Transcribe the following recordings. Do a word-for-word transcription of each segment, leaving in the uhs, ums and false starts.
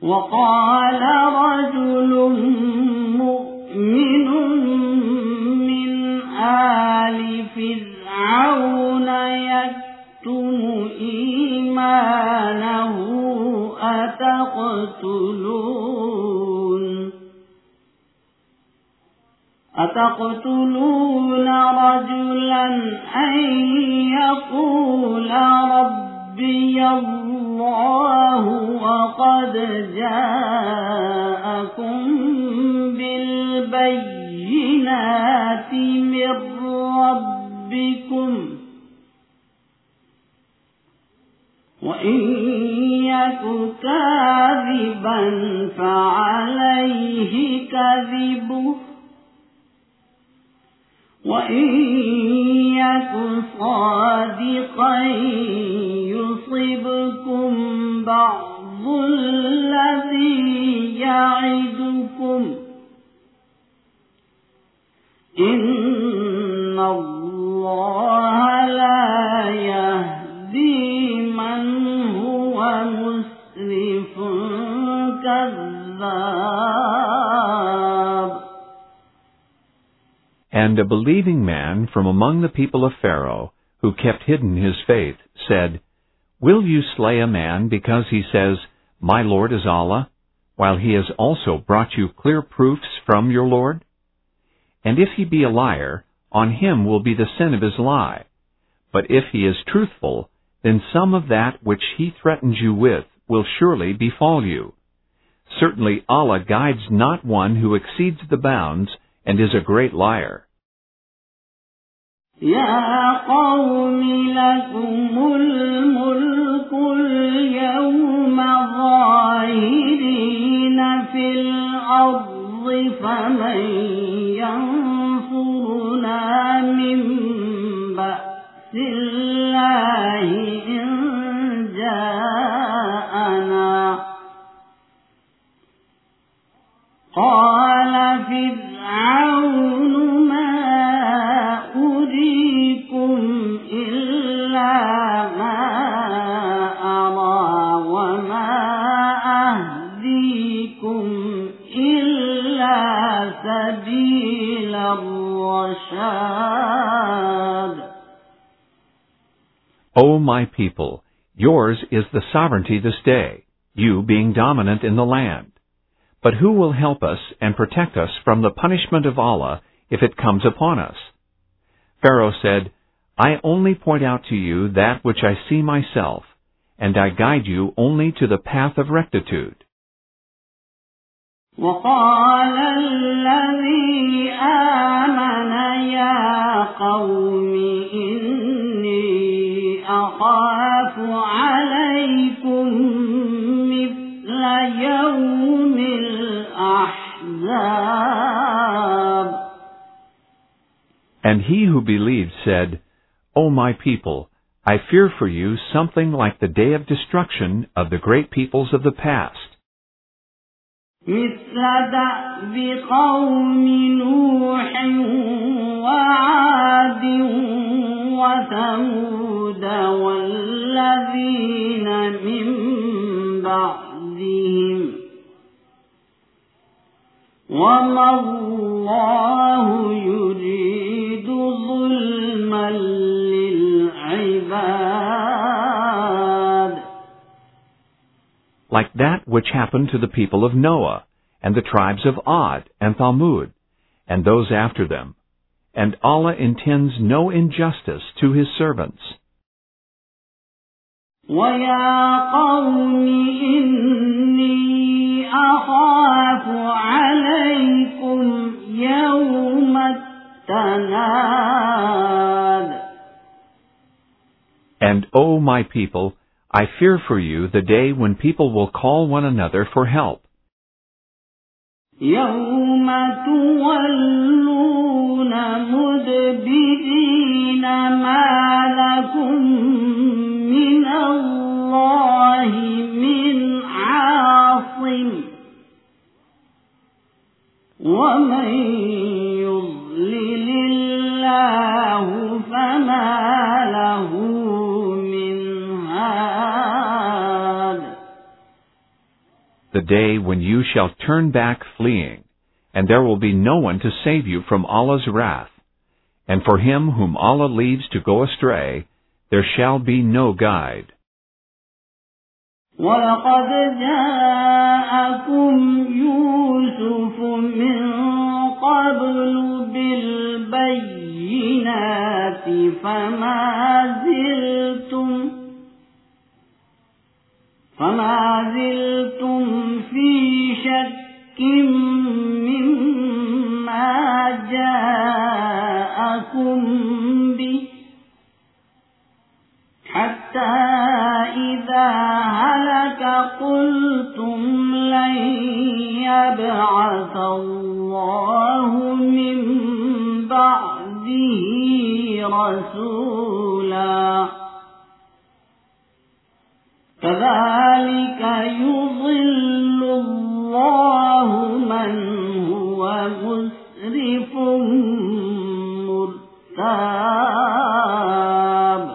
وقال رجل مؤمن من آل فرعون يكتم إيمانه أتقتلون أتقتلون رجلا أن يقول ربي الله وقد جاءكم بالبينات من ربكم وإن يك كاذبا فعليه كذبه وإن يك صادقا يصبكم بعض الذي يعدكم إن الله لا يهدي من هو مسرف كذاب. And a believing man from among the people of Pharaoh, who kept hidden his faith, said, Will you slay a man because he says, My Lord is Allah, while he has also brought you clear proofs from your Lord? And if he be a liar, on him will be the sin of his lie. But if he is truthful, then some of that which he threatens you with will surely befall you. Certainly Allah guides not one who exceeds the bounds and is a great liar. يا قوم لكم الملك اليوم ظاهرين في الأرض فمن ينصرنا من بأس الله إن جاءنا قال فرعون ما أريكم إلا ما أرى وما أهديكم إلا سبيل الرشاد. O my people, yours is the sovereignty this day, you being dominant in the land. But who will help us and protect us from the punishment of Allah if it comes upon us? Pharaoh said, I only point out to you that which I see myself, and I guide you only to the path of rectitude. وقال الذي آمن يا قوم إني أخاف عليكم مثل يوم الأحزاب. And he who believed said, O my people, I fear for you something like the day of destruction of the great peoples of the past. مثل دأب قوم نوح وعاد وثمود والذين من بعدهم وما الله يريد ظلما للعباد. Like that which happened to the people of Noah, and the tribes of Ad and Thamud, and those after them. And Allah intends no injustice to His servants. وَيَا قَوْمِ إِنِّي أَخَافُ عَلَيْكُمْ يَوْمَ التَّنَادِ. And, O my people, I fear for you the day when people will call one another for help. يَوْمَ تُوَلُّونَ مُدْبِرِينَ مَا لَكُمْ مِنَ اللَّهِ مِنْ عَاصِمٍ وَمَنْ يُضْلِلِ اللَّهُ فَمَا لَهُ the day when you shall turn back fleeing, and there will be no one to save you from Allah's wrath. And for him whom Allah leaves to go astray, there shall be no guide. وَلَقَدْ جَاءَكُمْ يُوسُفُ مِنْ قَبْلُ بِالْبَيِّنَاتِ فَمَا زِلْتُمْ فَمَا زِلْتُمْ فِي شَكٍّ مِّمَّا جَاءَكُمْ بِهِ حَتَّى إِذَا هَلَكَ قُلْتُمْ لَن يَبْعَثَ اللَّهُ مِن بَعْدِهِ رَسُولًا كَذَلِكَ يُضِلُّ اللَّهُ مَنْ هُوَ مُسْرِفٌ مُرْتَابٌ.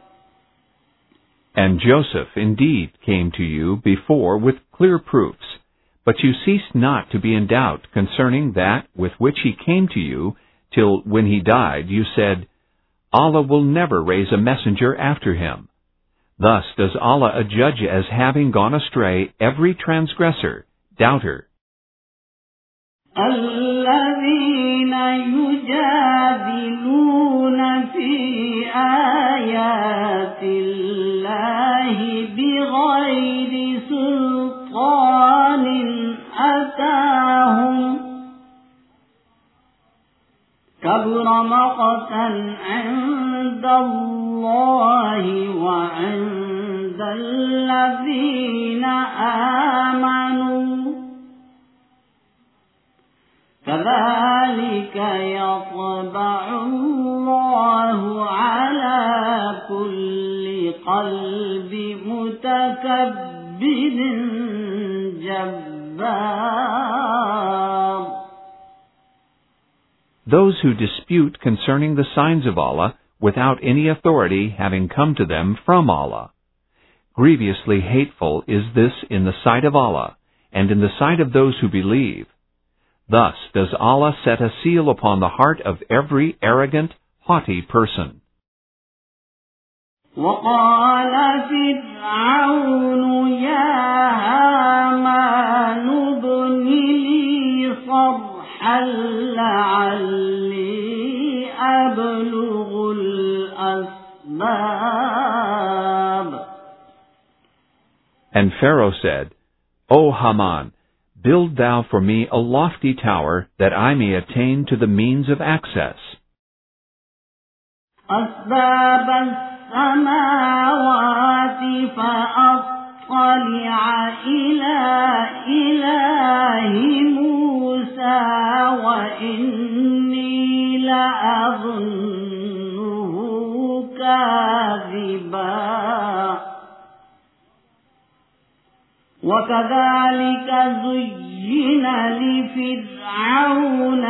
And Joseph indeed came to you before with clear proofs, but you ceased not to be in doubt concerning that with which he came to you, till when he died you said, Allah will never raise a messenger after him. Thus does Allah adjudge as having gone astray every transgressor, doubter. الَّذِينَ يُجَادِلُونَ فِي آيَاتِ اللَّهِ بِغَيْرِ سُلْطَانٍ أَتَاهُمْ كَبُرَ مَقْتًا عِندَ اللَّهِ وَعِندَ الَّذِينَ آمَنُوا كَذَلِكَ يَطْبَعُ اللَّهُ عَلَى كُلِّ قَلْبِ مُتَكَبِّرٍ جَبَّارٍ. Those who dispute concerning the signs of Allah without any authority having come to them from Allah. Grievously hateful is this in the sight of Allah and in the sight of those who believe. Thus does Allah set a seal upon the heart of every arrogant, haughty person. وَقَالَ فِرْعَوْنُ يَا هَامَانُ ابْنِ لِي صَرْحًا لَعَلِّي أَبْلُغُ الْأَسْبَابَ. And Pharaoh said, O Haman, build thou for me a lofty tower, that I may attain to the means of access. أَسْبَابَ السَّمَاوَاتِ فَأَطَّلِعَ إِلَى إِلَهِ مُوسَى وَإِنِّي لَأَظُنُّهُ كَاذِبًا. وَكَذَلِكَ زُيِّنَ لِفِرْعَوْنَ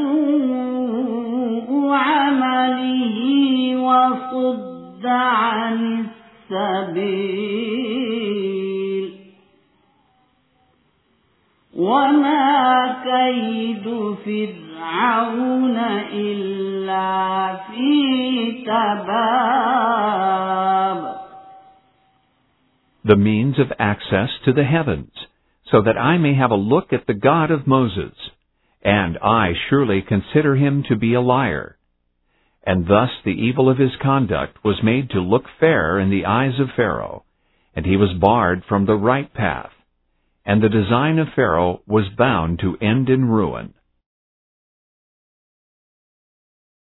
سُوءُ عَمَلِهِ وَصُدَّ عَنِ السَّبِيلِ وَمَا كَيْدُ فِرْعَوْنَ إِلَّا فِي تَبَابٍ. The means of access to the heavens, so that I may have a look at the God of Moses, and I surely consider him to be a liar. And thus the evil of his conduct was made to look fair in the eyes of Pharaoh, and he was barred from the right path, and the design of Pharaoh was bound to end in ruin.